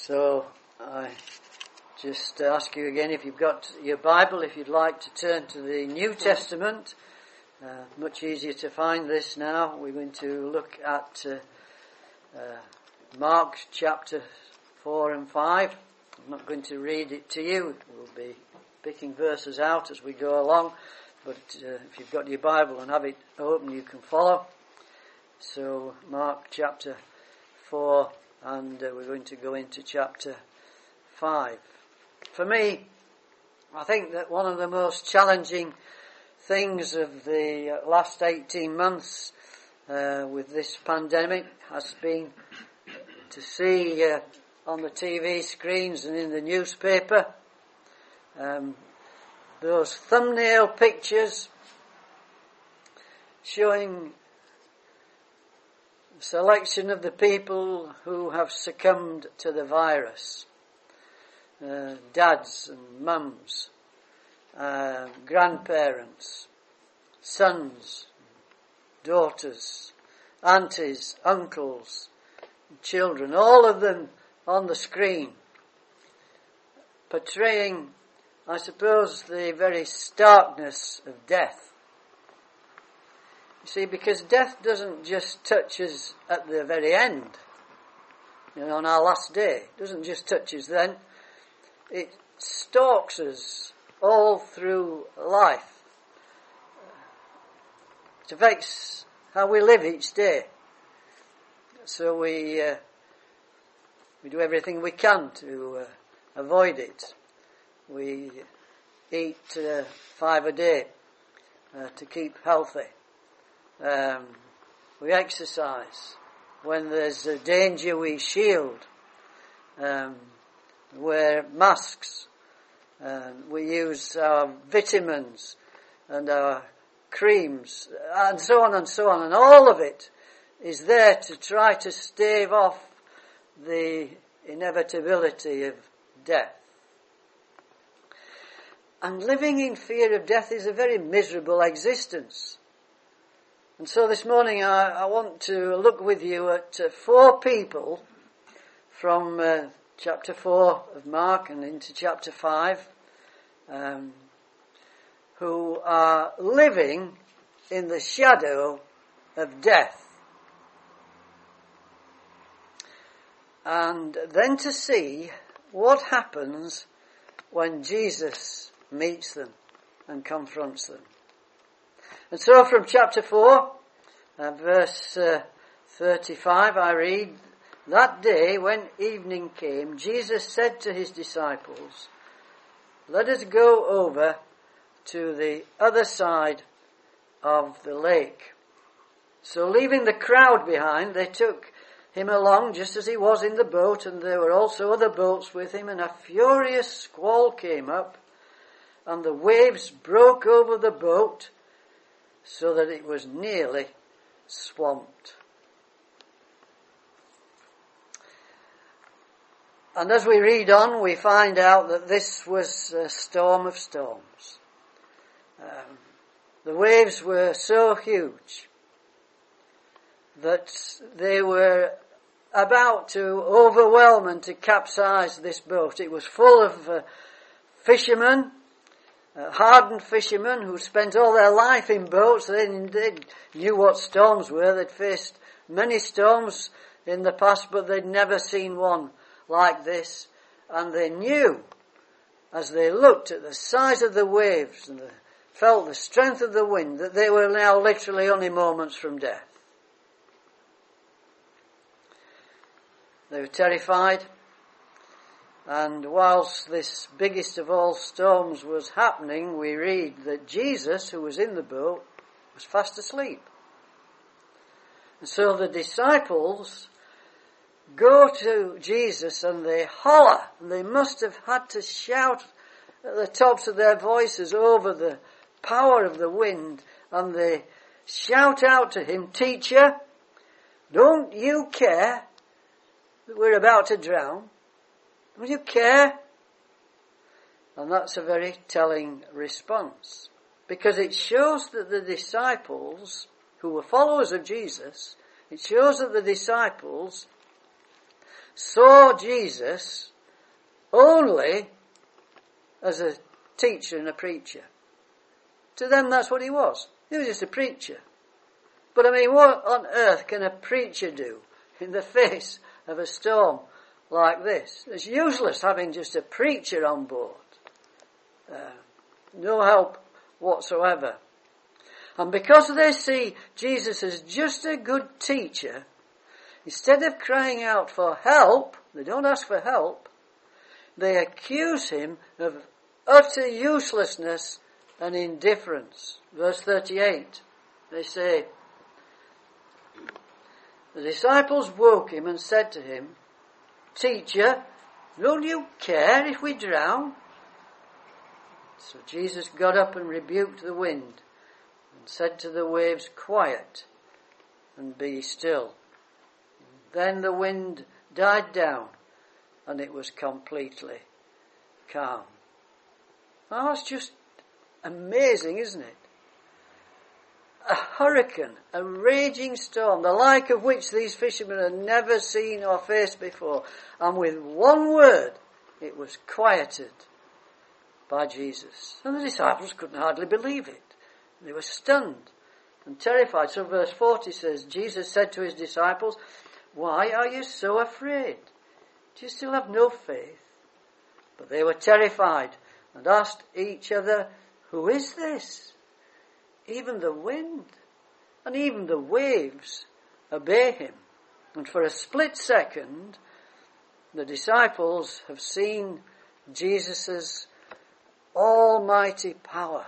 So I just ask you again, if you've got your Bible, if you'd like to turn to the New Testament. Much easier to find this now. We're going to look at Mark chapter 4 and 5. I'm not going to read it to you. We'll be picking verses out as we go along. But if you've got your Bible and have it open, you can follow. So Mark chapter 4, and we're going to go into chapter 5. For me, I think that one of the most challenging things of the last 18 months with this pandemic has been to see on the TV screens and in the newspaper those thumbnail pictures showing a selection of the people who have succumbed to the virus. Dads and mums, grandparents, sons, daughters, aunties, uncles, children, all of them on the screen, portraying, I suppose, the very starkness of death. You see, because death doesn't just touch us at the very end, on our last day. It doesn't just touch us then. It stalks us all through life. It affects how we live each day. So we do everything we can to avoid it. We eat 5 a day to keep healthy. We exercise. When there's a danger, we shield. Wear masks. We use our vitamins and our creams, and so on and so on. And all of it is there to try to stave off the inevitability of death. And living in fear of death is a very miserable existence. And so this morning I want to look with you at 4 people from chapter 4 of Mark and into chapter 5 who are living in the shadow of death. And then to see what happens when Jesus meets them and confronts them. And so from chapter 4, verse 35, I read, "That day when evening came, Jesus said to his disciples, 'Let us go over to the other side of the lake.' So leaving the crowd behind, they took him along just as he was in the boat, and there were also other boats with him, and a furious squall came up, and the waves broke over the boat so that it was nearly swamped." And as we read on, we find out that this was a storm of storms. The waves were so huge that they were about to overwhelm and to capsize this boat. It was full of fishermen, hardened fishermen who spent all their life in boats. They knew what storms were. They'd faced many storms in the past, but they'd never seen one like this. And they knew, as they looked at the size of the waves and felt the strength of the wind, that they were now literally only moments from death. They were terrified. And whilst this biggest of all storms was happening, we read that Jesus, who was in the boat, was fast asleep. And so the disciples go to Jesus and they holler. And they must have had to shout at the tops of their voices over the power of the wind. And they shout out to him, "Teacher, don't you care that we're about to drown? Don't you care?" And that's a very telling response, because it shows that the disciples, who were followers of Jesus, it shows that the disciples saw Jesus only as a teacher and a preacher. To them that's what he was. He was just a preacher. But I mean, what on earth can a preacher do in the face of a storm like this? It's useless having just a preacher on board. No help whatsoever. And because they see Jesus as just a good teacher, instead of crying out for help, they don't ask for help, they accuse him of utter uselessness and indifference. Verse 38, they say, the disciples woke him and said to him, Teacher, don't you care if we drown? So Jesus got up and rebuked the wind and said to the waves, Quiet, and be still. Then the wind died down and it was completely calm. Oh, that's just amazing, isn't it? A hurricane, a raging storm, the like of which these fishermen had never seen or faced before. And with one word, it was quieted by Jesus. And the disciples couldn't hardly believe it. They were stunned and terrified. So verse 40 says, Jesus said to his disciples, Why are you so afraid? Do you still have no faith? But they were terrified and asked each other, Who is this? Even the wind and even the waves obey him. And for a split second, the disciples have seen Jesus' almighty power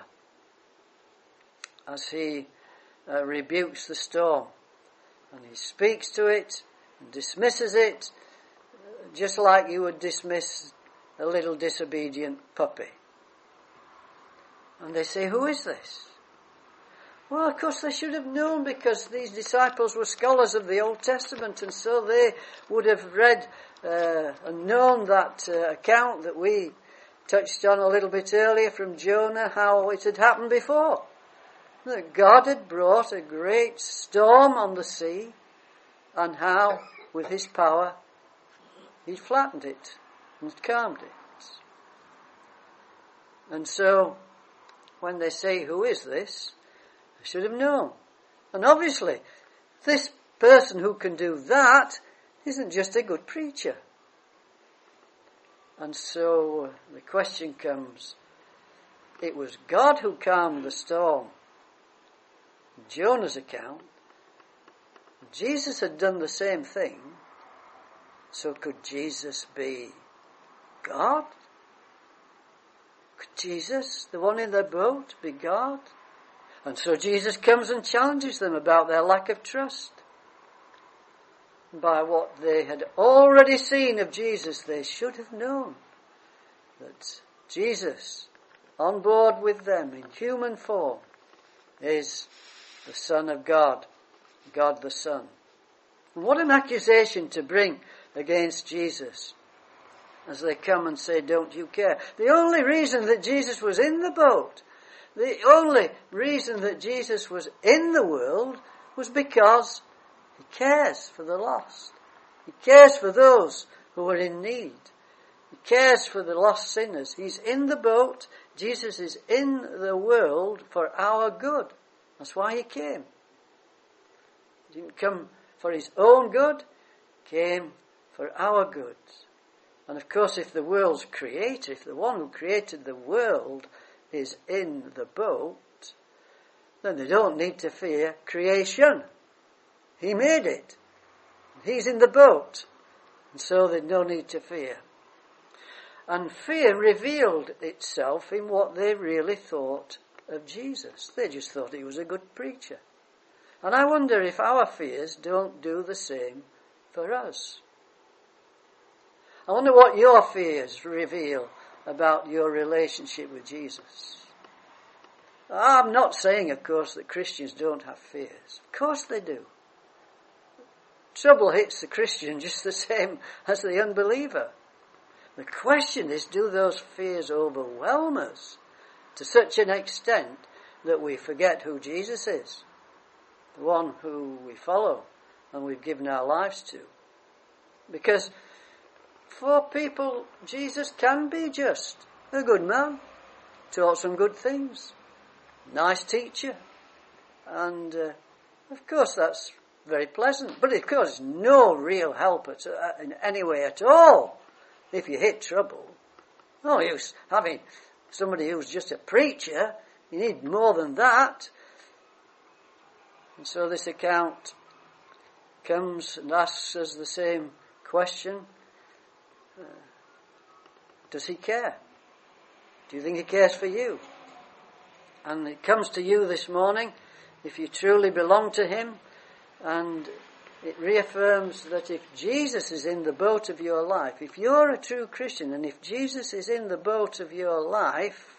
as he rebukes the storm. And he speaks to it and dismisses it just like you would dismiss a little disobedient puppy. And they say, Who is this? Well, of course they should have known, because these disciples were scholars of the Old Testament, and so they would have read and known that account that we touched on a little bit earlier from Jonah, how it had happened before. That God had brought a great storm on the sea, and how, with his power, he flattened it and calmed it. And so, when they say, Who is this? I should have known. And obviously, this person who can do that isn't just a good preacher. And so the question comes, it was God who calmed the storm. In Jonah's account, Jesus had done the same thing. So could Jesus be God? Could Jesus, the one in the boat, be God? And so Jesus comes and challenges them about their lack of trust. By what they had already seen of Jesus, they should have known that Jesus, on board with them in human form, is the Son of God, God the Son. And what an accusation to bring against Jesus as they come and say, Don't you care? The only reason that Jesus was in the boat, the only reason that Jesus was in the world was because he cares for the lost. He cares for those who are in need. He cares for the lost sinners. He's in the boat. Jesus is in the world for our good. That's why he came. He didn't come for his own good. He came for our good. And of course, if the world's creator, if the one who created the world is in the boat, then they don't need to fear creation. He made it. He's in the boat. And so there's no need to fear. And fear revealed itself in what they really thought of Jesus. They just thought he was a good preacher. And I wonder if our fears don't do the same for us. I wonder what your fears reveal about your relationship with Jesus. I'm not saying, of course, that Christians don't have fears. Of course they do. Trouble hits the Christian just the same as the unbeliever. The question is, do those fears overwhelm us to such an extent that we forget who Jesus is, the one who we follow and we've given our lives to? Because for people, Jesus can be just a good man, taught some good things, nice teacher, and of course that's very pleasant, but of course no real help in any way at all if you hit trouble. No use having somebody who's just a preacher. You need more than that. And so this account comes and asks us the same question. Does he care? Do you think he cares for you? And it comes to you this morning, if you truly belong to him, and it reaffirms that if Jesus is in the boat of your life, if you're a true Christian, and if Jesus is in the boat of your life,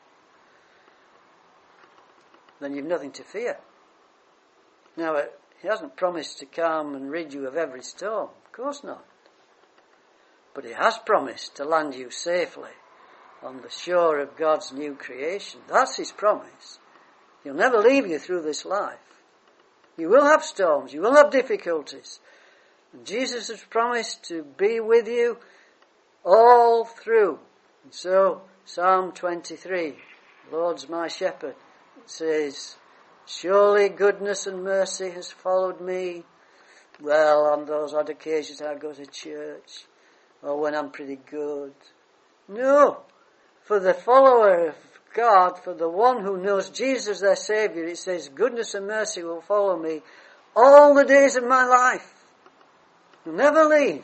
then you've nothing to fear. Now, he hasn't promised to calm and rid you of every storm. Of course not. But he has promised to land you safely on the shore of God's new creation. That's his promise. He'll never leave you through this life. You will have storms. You will have difficulties. And Jesus has promised to be with you all through. And so, Psalm 23, Lord's my shepherd, it says, surely goodness and mercy has followed me. Well, on those odd occasions I go to church, or when I'm pretty good. No. For the follower of God, for the one who knows Jesus as their Saviour, it says, goodness and mercy will follow me all the days of my life. You'll never leave.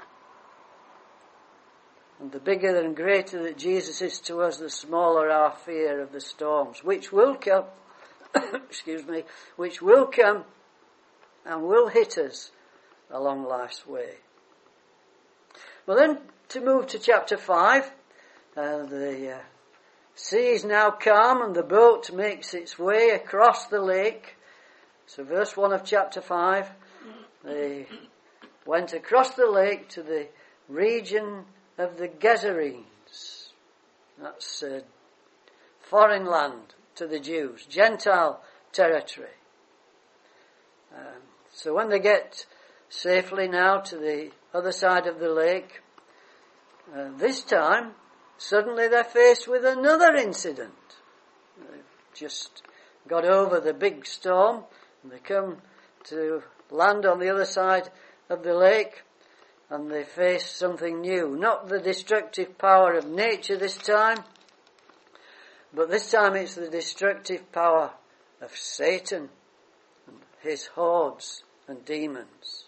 And the bigger and greater that Jesus is to us, the smaller our fear of the storms, which will come, which will come and will hit us along life's way. Well then, to move to chapter 5, the sea is now calm and the boat makes its way across the lake. So verse 1 of chapter 5, they went across the lake to the region of the Gerasenes. That's foreign land to the Jews, Gentile territory. So when they get safely now to the other side of the lake, this time, suddenly they're faced with another incident. They've just got over the big storm and they come to land on the other side of the lake and they face something new. Not the destructive power of nature this time, but this time it's the destructive power of Satan and his hordes and demons.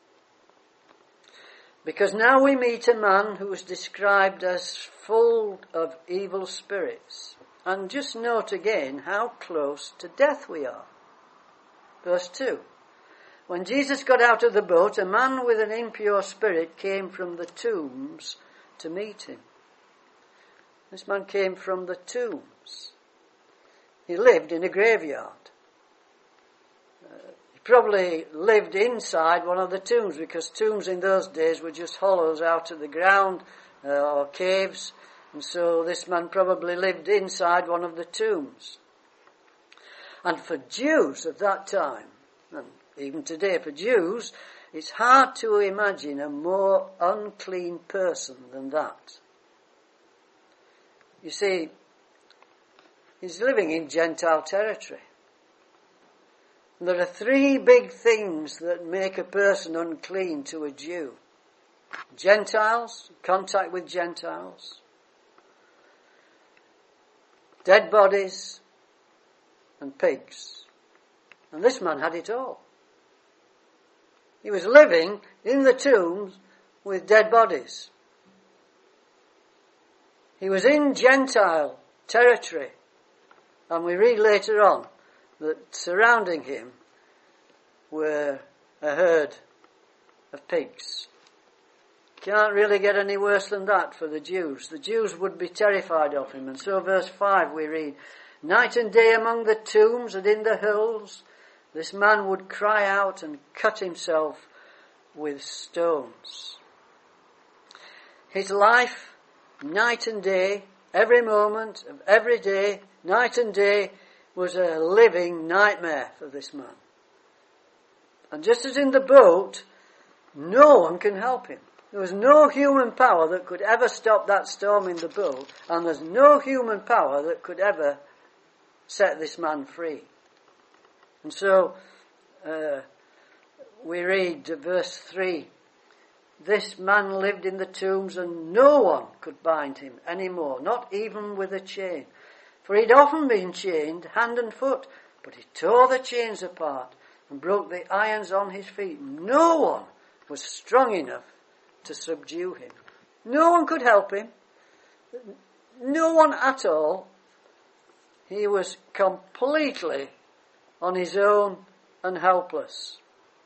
Because now we meet a man who is described as full of evil spirits. And just note again how close to death we are. Verse 2. When Jesus got out of the boat, a man with an impure spirit came from the tombs to meet him. This man came from the tombs. He lived in a graveyard. Probably lived inside one of the tombs, because tombs in those days were just hollows out of the ground or caves, and so this man probably lived inside one of the tombs. And for Jews of that time, and even today for Jews, it's hard to imagine a more unclean person than that. You see, he's living in Gentile territory. There are three big things that make a person unclean to a Jew. Gentiles, contact with Gentiles, dead bodies, and pigs. And this man had it all. He was living in the tombs with dead bodies. He was in Gentile territory. And we read later on that surrounding him were a herd of pigs. Can't really get any worse than that for the Jews. The Jews would be terrified of him. And so verse 5 we read, night and day among the tombs and in the hills, this man would cry out and cut himself with stones. His life, night and day, every moment of every day, night and day, was a living nightmare for this man. And just as in the boat, no one can help him. There was no human power that could ever stop that storm in the boat, and there's no human power that could ever set this man free. And so, we read verse 3, this man lived in the tombs and no one could bind him anymore, not even with a chain. For he'd often been chained hand and foot, but he tore the chains apart and broke the irons on his feet. No one was strong enough to subdue him. No one could help him. No one at all. He was completely on his own and helpless.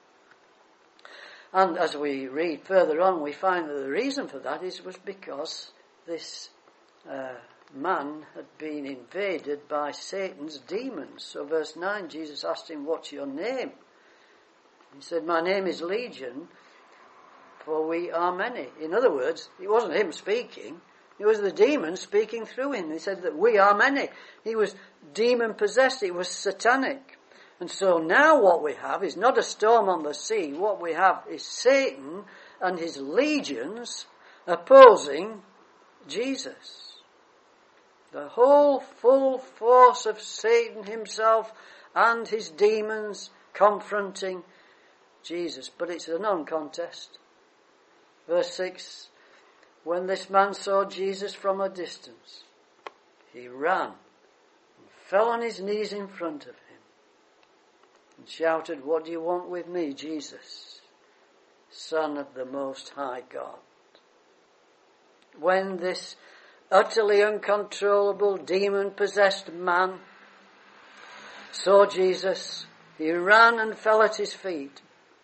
And as we read further on, we find that the reason for that was because this man had been invaded by Satan's demons. So verse 9, Jesus asked him, what's your name? He said, my name is Legion, for we are many. In other words, it wasn't him speaking, it was the demon speaking through him. He said that we are many. He was demon possessed, it was satanic. And so now what we have is not a storm on the sea. What we have is Satan and his legions opposing Jesus. The whole full force of Satan himself and his demons confronting Jesus. But it's a non-contest. Verse 6, when this man saw Jesus from a distance, he ran and fell on his knees in front of him and shouted, what do you want with me, Jesus, Son of the Most High God? When this utterly uncontrollable, demon-possessed man saw Jesus, he ran and fell at his feet,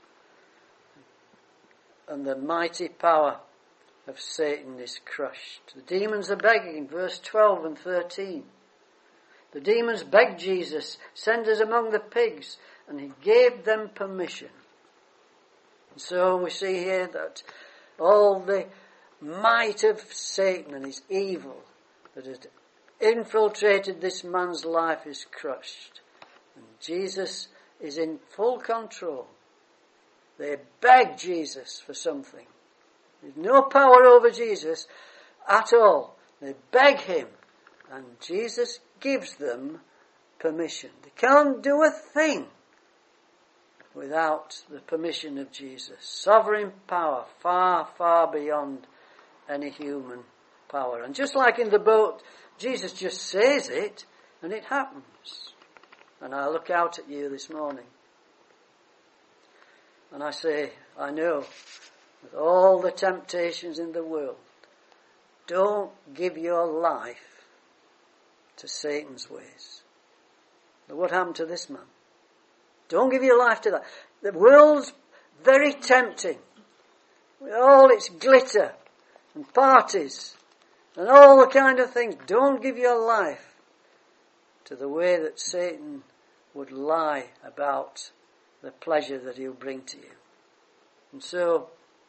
and the mighty power of Satan is crushed. The demons are begging, verse 12 and 13. The demons begged Jesus, send us among the pigs, and he gave them permission. And so we see here that all the might of Satan and his evil that had infiltrated this man's life is crushed. And Jesus is in full control. They beg Jesus for something. There's no power over Jesus at all. They beg him, and Jesus gives them permission. They can't do a thing without the permission of Jesus. Sovereign power, far, far beyond any human power. And just like in the boat, Jesus just says it, and it happens. And I look out at you this morning, and I say, I know, with all the temptations in the world, don't give your life to Satan's ways. But what happened to this man? Don't give your life to that. The world's very tempting, with all its glitter and parties and all the kind of things. Don't give your life to the way that Satan would lie about the pleasure that he'll bring to you. And so,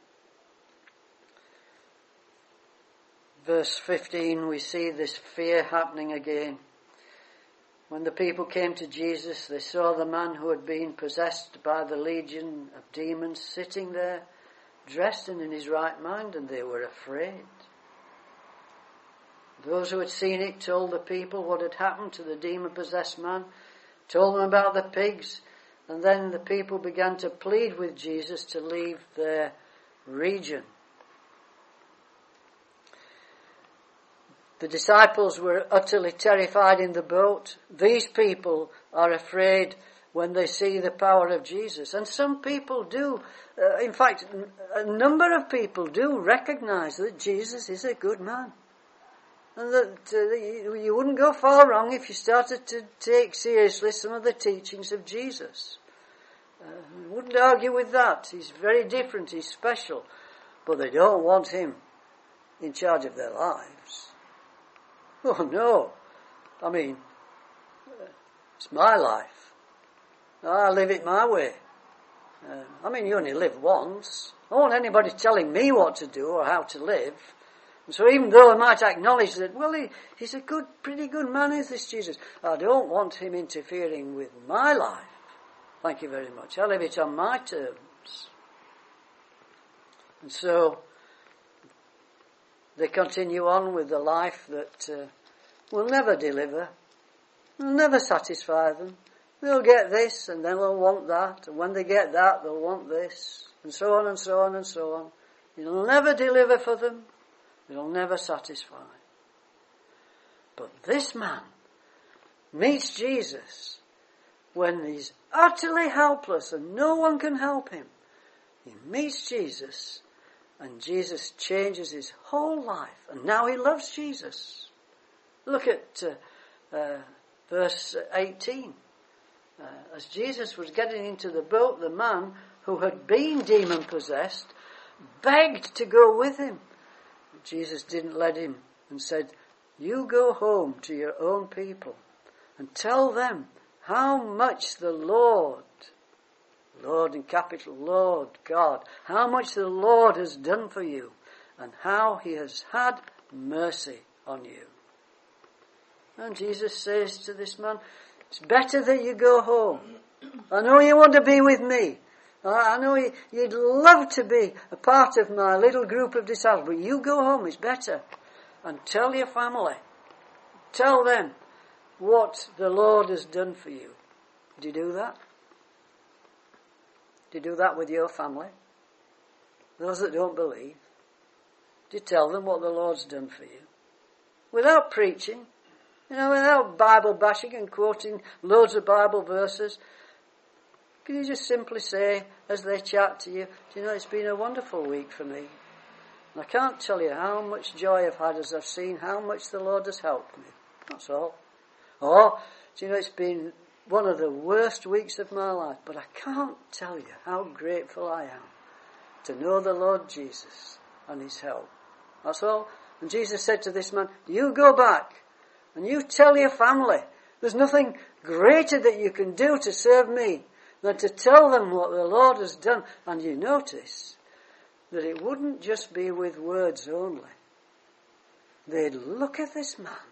verse 15, we see this fear happening again. When the people came to Jesus, they saw the man who had been possessed by the legion of demons sitting there, dressed and in his right mind, and they were afraid. Those who had seen it told the people what had happened to the demon-possessed man, told them about the pigs, and then the people began to plead with Jesus to leave their region. The disciples were utterly terrified in the boat. These people are afraid when they see the power of Jesus. And some people do, in fact, a number of people do recognize that Jesus is a good man. And that you wouldn't go far wrong if you started to take seriously some of the teachings of Jesus. Wouldn't argue with that. He's very different, he's special. But they don't want him in charge of their lives. Oh no. I mean, it's my life. I live it my way. You only live once. I don't want anybody telling me what to do or how to live. And so even though I might acknowledge that, well, he's a pretty good man, is this Jesus, I don't want him interfering with my life. Thank you very much. I live it on my terms. And so they continue on with the life that will never deliver, will never satisfy them. They'll get this and then they'll want that, and when they get that they'll want this, and so on and so on and so on. It'll never deliver for them. It'll never satisfy. But this man meets Jesus when he's utterly helpless and no one can help him. He meets Jesus and Jesus changes his whole life, and now he loves Jesus. Look at verse 18. As Jesus was getting into the boat, the man who had been demon-possessed begged to go with him. Jesus didn't let him and said, "You go home to your own people and tell them how much the Lord in capital, Lord God, how much the Lord has done for you and how he has had mercy on you." And Jesus says to this man, "It's better that you go home. I know you want to be with me. I know you'd love to be a part of my little group of disciples, but you go home, it's better. And tell your family. Tell them what the Lord has done for you." Do you do that? Do you do that with your family? Those that don't believe. Do you tell them what the Lord's done for you? Without preaching, without Bible bashing and quoting loads of Bible verses. Can you just simply say, as they chat to you, "Do you know, it's been a wonderful week for me. And I can't tell you how much joy I've had as I've seen how much the Lord has helped me." That's all. Or, "Do you know, it's been one of the worst weeks of my life, but I can't tell you how grateful I am to know the Lord Jesus and his help." That's all. And Jesus said to this man, "You go back and you tell your family. There's nothing greater that you can do to serve me than to tell them what the Lord has done." And you notice that it wouldn't just be with words only. They'd look at this man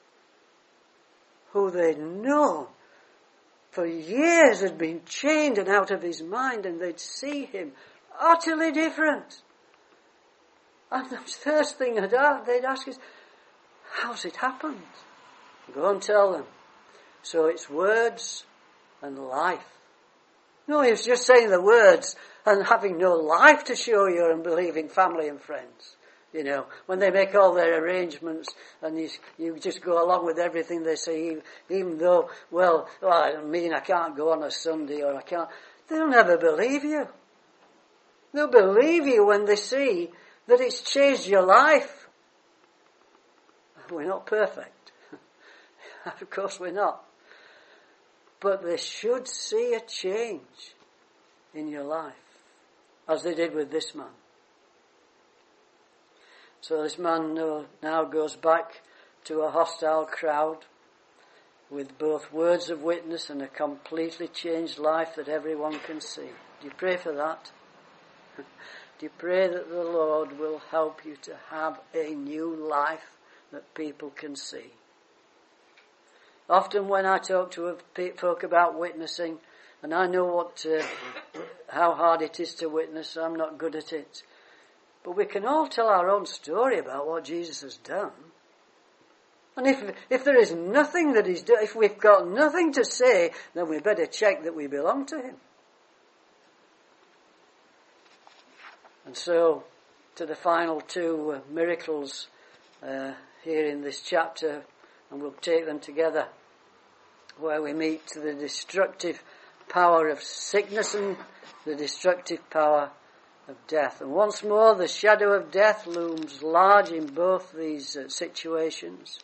who they'd known for years had been chained and out of his mind, and they'd see him utterly different. And the first thing they'd ask is, "How's it happened?" Go and tell them. So it's words and life. No, he was just saying the words and having no life to show your unbelieving family and friends. When they make all their arrangements and you just go along with everything they say, even though, I can't go on a Sunday or I can't. They'll never believe you. They'll believe you when they see that it's changed your life. We're not perfect. Of course we're not. But they should see a change in your life, as they did with this man. So this man now goes back to a hostile crowd with both words of witness and a completely changed life that everyone can see. Do you pray for that? Do you pray that the Lord will help you to have a new life that people can see? Often when I talk to folk about witnessing, and I know how hard it is to witness, I'm not good at it. But we can all tell our own story about what Jesus has done. And if there is nothing that he's done, if we've got nothing to say, then we better check that we belong to him. And so, to the final two miracles here in this chapter, and we'll take them together, where we meet the destructive power of sickness and the destructive power of death. And once more, the shadow of death looms large in both these situations.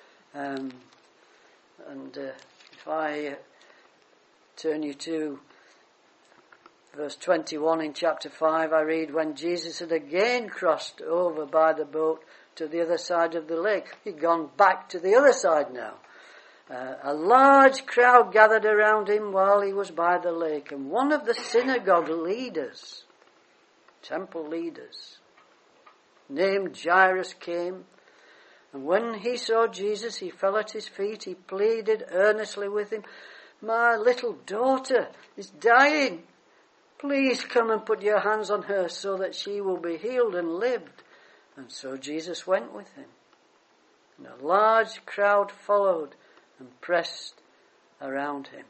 If I turn you to verse 21 in chapter 5, I read, "When Jesus had again crossed over by the boat to the other side of the lake," he'd gone back to the other side now. "A large crowd gathered around him while he was by the lake, and one of the synagogue leaders, temple leaders, named Jairus came, and when he saw Jesus, he fell at his feet. He pleaded earnestly with him, 'My little daughter is dying. Please come and put your hands on her so that she will be healed and live.' And so Jesus went with him. And a large crowd followed and pressed around him.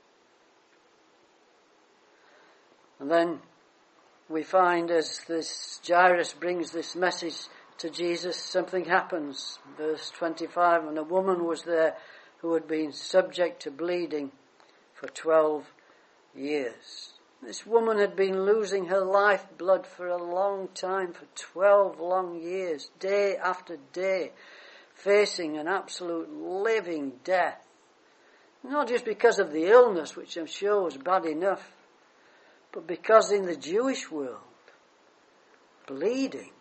And then we find as this Jairus brings this message to Jesus, something happens. Verse 25, and a woman was there who had been subject to bleeding for 12 years. This woman had been losing her lifeblood for a long time, for 12 long years, day after day, facing an absolute living death. Not just because of the illness, which I'm sure was bad enough, but because in the Jewish world, bleeding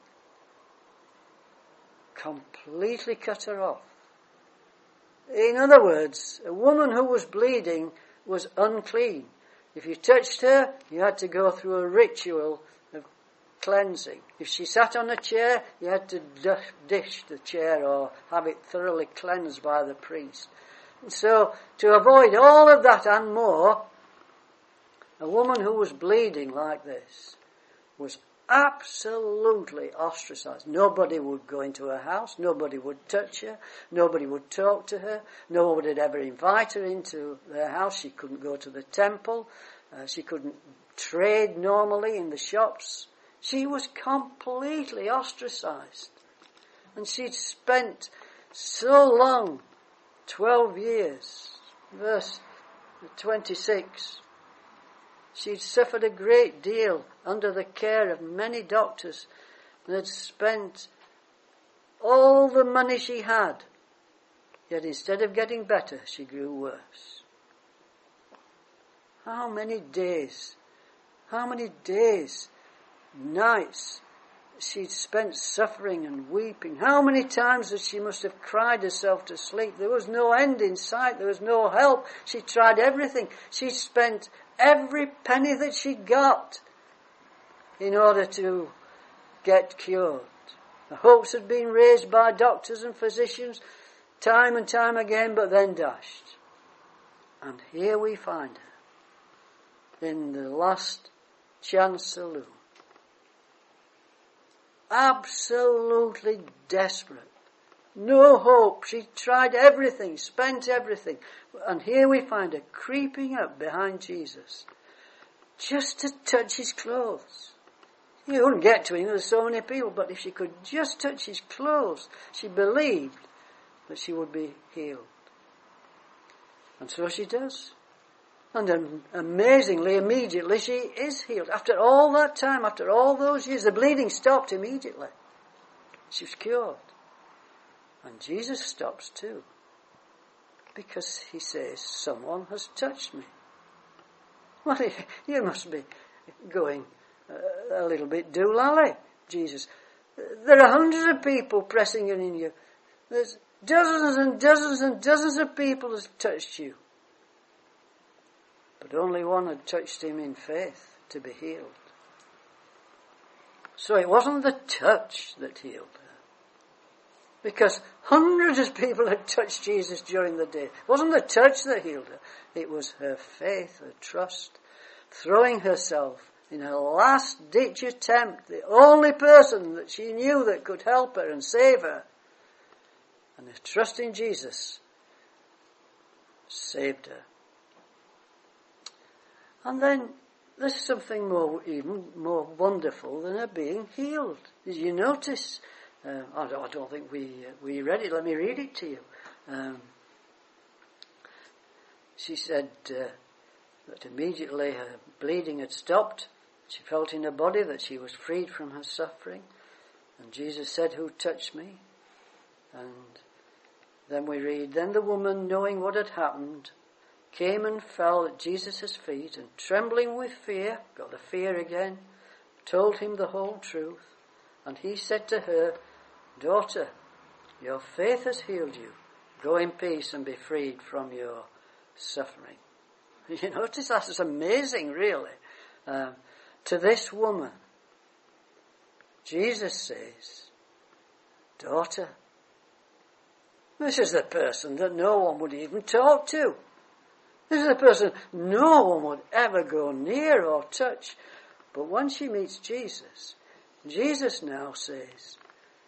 completely cut her off. In other words, a woman who was bleeding was unclean. If you touched her, you had to go through a ritual of cleansing. If she sat on a chair, you had to dish the chair or have it thoroughly cleansed by the priest. And so, to avoid all of that and more, a woman who was bleeding like this was absolutely ostracized. Nobody would go into her house. Nobody would touch her. Nobody would talk to her. No one would ever invite her into their house. She couldn't go to the temple. She couldn't trade normally in the shops. She was completely ostracized. And she'd spent so long, 12 years. Verse 26. She'd suffered a great deal under the care of many doctors and had spent all the money she had. Yet instead of getting better, she grew worse. How many days, nights she'd spent suffering and weeping. How many times that she must have cried herself to sleep. There was no end in sight. There was no help. She tried everything. She spent every penny that she got in order to get cured. The hopes had been raised by doctors and physicians time and time again, but then dashed. And here we find her in the last chance saloon. Absolutely desperate. No hope. She tried everything, spent everything. And here we find her creeping up behind Jesus just to touch his clothes. You wouldn't get to him, there's so many people, but if she could just touch his clothes, she believed that she would be healed. And so she does. And amazingly, immediately, she is healed. After all that time, after all those years, the bleeding stopped immediately. She was cured. And Jesus stops too. Because he says, someone has touched me. Well, you must be going a little bit doolally, Jesus. There are hundreds of people pressing in you. There's dozens and dozens and dozens of people has touched you. But only one had touched him in faith to be healed. So it wasn't the touch that healed her. Because hundreds of people had touched Jesus during the day. It wasn't the touch that healed her. It was her faith, her trust, throwing herself in her last-ditch attempt, the only person that she knew that could help her and save her. And her trust in Jesus saved her. And then there's something even more wonderful than her being healed. Did you notice? I don't think we read it. Let me read it to you. She said that immediately her bleeding had stopped. She felt in her body that she was freed from her suffering. And Jesus said, "Who touched me?" And then we read, then the woman, knowing what had happened, came and fell at Jesus' feet, and trembling with fear, got the fear again, told him the whole truth. And he said to her, "Daughter, your faith has healed you. Go in peace and be freed from your suffering." You notice that's amazing, really. To this woman, Jesus says, "Daughter." This is the person that no one would even talk to. This is the person no one would ever go near or touch. But when she meets Jesus, Jesus now says,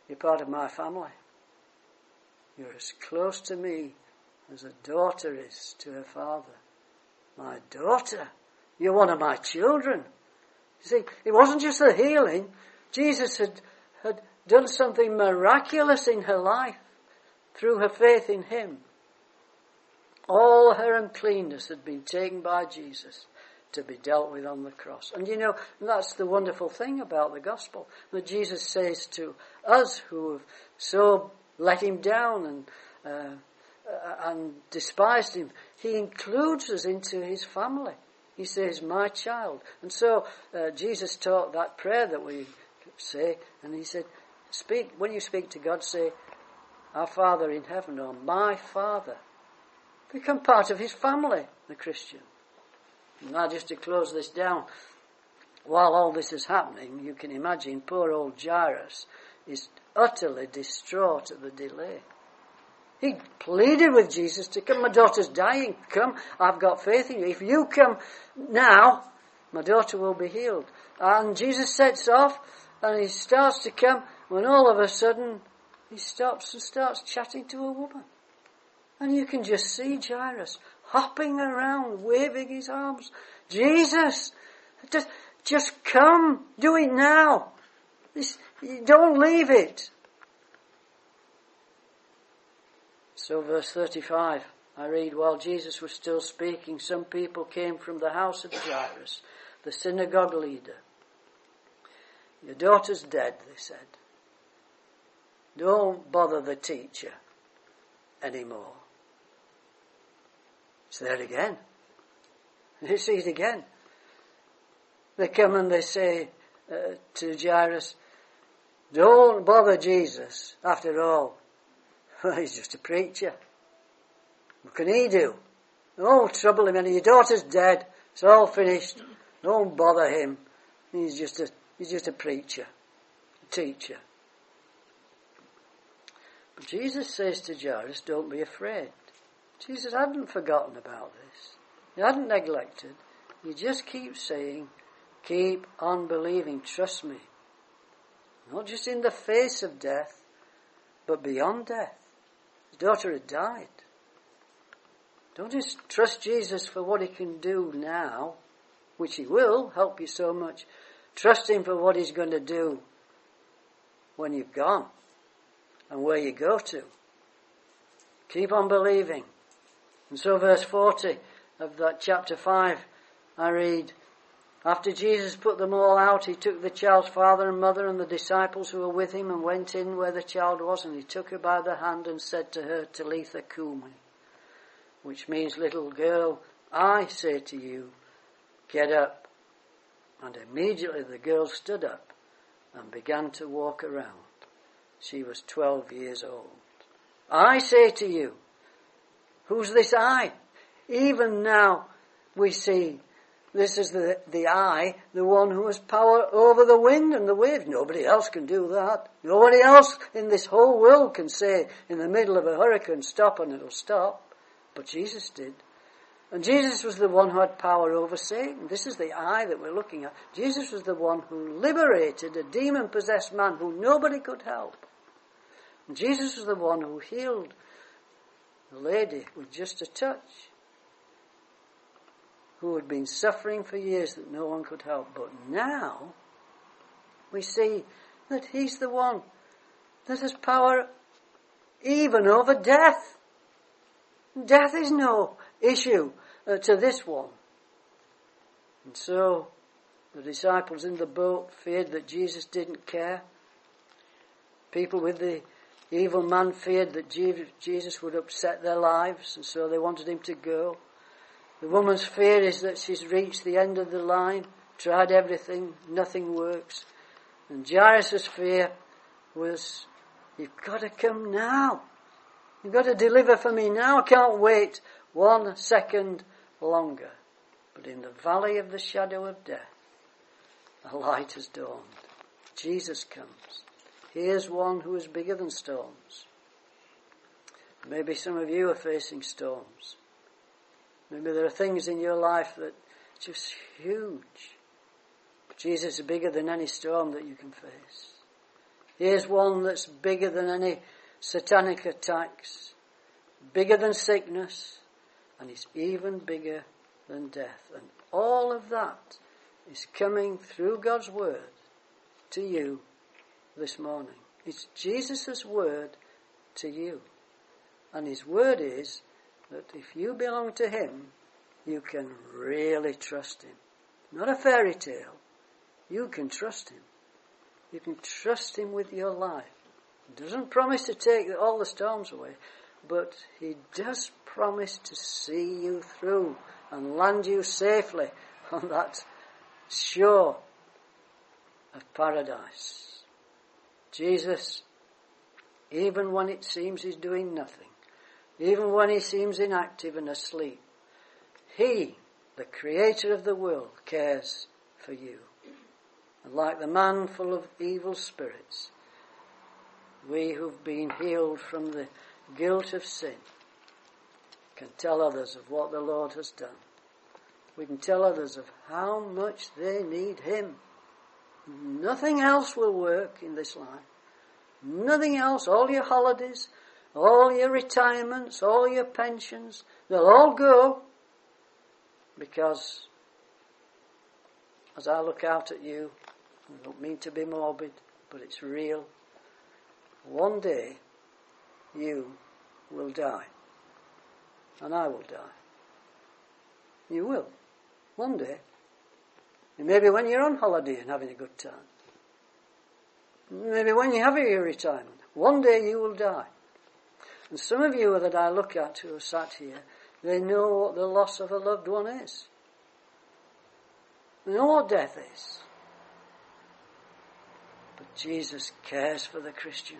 You're part of my family. You're as close to me as a daughter is to her father. My daughter, you're one of my children. You see, it wasn't just the healing. Jesus had done something miraculous in her life through her faith in him. All her uncleanness had been taken by Jesus to be dealt with on the cross. And you know, that's the wonderful thing about the gospel, that Jesus says to us who have so let him down and despised him, he includes us into his family. He says, my child. And so Jesus taught that prayer that we say, and he said, when you speak to God, say, our Father in heaven, or my Father. Become part of his family, the Christian. And now just to close this down, while all this is happening, you can imagine poor old Jairus is utterly distraught at the delay. He pleaded with Jesus to come. My daughter's dying. Come, I've got faith in you. If you come now, my daughter will be healed. And Jesus sets off and he starts to come when all of a sudden he stops and starts chatting to a woman. And you can just see Jairus hopping around, waving his arms. Jesus, just come. Do it now. Don't leave it. So verse 35, I read, while Jesus was still speaking, some people came from the house of Jairus, the synagogue leader. Your daughter's dead, they said. Don't bother the teacher anymore. It's there again. You see it again. They come and they say to Jairus, don't bother Jesus. After all, he's just a preacher. What can he do? Don't trouble him any. Your daughter's dead. It's all finished. Don't bother him. He's just a preacher, a teacher. But Jesus says to Jairus, don't be afraid. Jesus hadn't forgotten about this. He hadn't neglected. He just keeps saying, keep on believing, trust me. Not just in the face of death, but beyond death. His daughter had died. Don't just trust Jesus for what he can do now, which he will help you so much. Trust him for what he's going to do when you've gone and where you go to. Keep on believing. And so verse 40 of that chapter 5, I read, after Jesus put them all out, he took the child's father and mother and the disciples who were with him and went in where the child was, and he took her by the hand and said to her, Talitha Kumi, which means, little girl, I say to you, get up. And immediately the girl stood up and began to walk around. She was 12 years old. I say to you, who's this I? Even now we see this is the I, the one who has power over the wind and the waves. Nobody else can do that. Nobody else in this whole world can say in the middle of a hurricane, stop, and it'll stop. But Jesus did. And Jesus was the one who had power over Satan. This is the I that we're looking at. Jesus was the one who liberated a demon-possessed man who nobody could help. And Jesus was the one who healed the lady with just a touch, who had been suffering for years that no one could help. But now we see that he's the one that has power even over death. Death is no issue to this one. And so the disciples in the boat feared that Jesus didn't care. People with the evil man feared that Jesus would upset their lives, and so they wanted him to go. The woman's fear is that she's reached the end of the line, tried everything, nothing works. And Jairus' fear was, you've got to come now. You've got to deliver for me now. I can't wait 1 second longer. But in the valley of the shadow of death, a light has dawned. Jesus comes. Here's one who is bigger than storms. Maybe some of you are facing storms. Maybe there are things in your life that are just huge. But Jesus is bigger than any storm that you can face. Here's one that's bigger than any satanic attacks, bigger than sickness, and it's even bigger than death. And all of that is coming through God's word to you this morning. It's Jesus' word to you. And his word is that if you belong to him, you can really trust him. Not a fairy tale. You can trust him. You can trust him with your life. He doesn't promise to take all the storms away, but he does promise to see you through and land you safely on that shore of paradise. Jesus, even when it seems he's doing nothing, even when he seems inactive and asleep, he, the creator of the world, cares for you. And like the man full of evil spirits, we who've been healed from the guilt of sin can tell others of what the Lord has done. We can tell others of how much they need him. Nothing else will work in this life. Nothing else. All your holidays, all your retirements, all your pensions, they'll all go, because as I look out at you, I don't mean to be morbid, but it's real. One day you will die. And I will die. You will. One day. And maybe when you're on holiday and having a good time. Maybe when you have your retirement. One day you will die. And some of you that I look at who are sat here, they know what the loss of a loved one is. They know what death is. But Jesus cares for the Christian.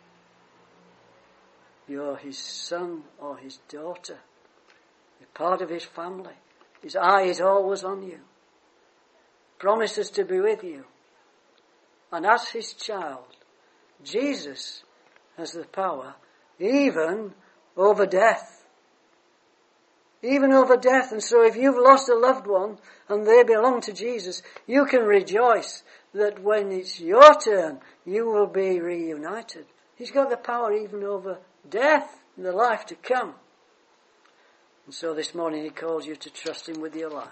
You're his son or his daughter. You're part of his family. His eye is always on you. Promises to be with you. And as his child, Jesus has the power even over death. Even over death. And so if you've lost a loved one and they belong to Jesus, you can rejoice that when it's your turn, you will be reunited. He's got the power even over death in the life to come. And so this morning he calls you to trust him with your life.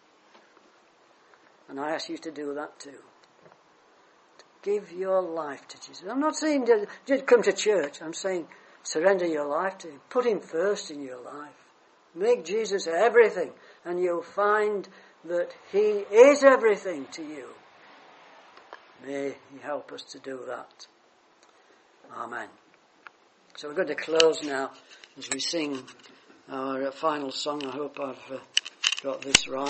And I ask you to do that too. To give your life to Jesus. I'm not saying just come to church. I'm saying surrender your life to him. Put him first in your life. Make Jesus everything. And you'll find that he is everything to you. May he help us to do that. Amen. So we're going to close now as we sing our final song. I hope I've got this right.